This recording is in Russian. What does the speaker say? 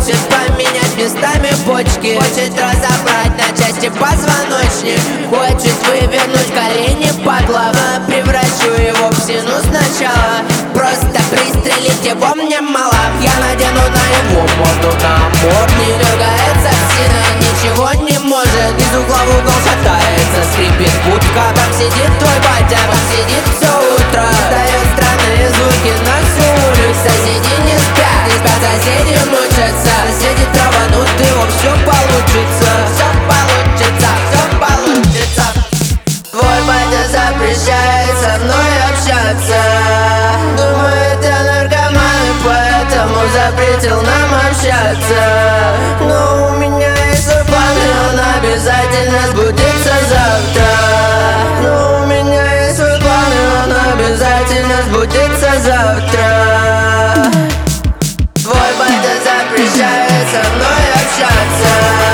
Хочет поменять местами почки, хочет разобрать на части позвоночник, хочет вывернуть колени под лава. Превращу его в стену сначала, просто пристрелить его мне мало. Я надену на его морду наморд, не дергается сильно, ничего не может. Из угла в угол шатается, скрипит будка. Там сидит твой батя, там сидит все утро, дает странные звуки на всю улицу. Соседи не спят, не спят, соседи мучатся. Соседи траванут, его все получится, все получится, все получится. Твой батя запрещает со мной общаться, думает, я наркоман, и поэтому запретил нам общаться. Но у меня есть свой план, и он обязательно сбудется завтра. Но у меня есть свой план, и он обязательно сбудется завтра. Твой батя запрещает со мной общаться.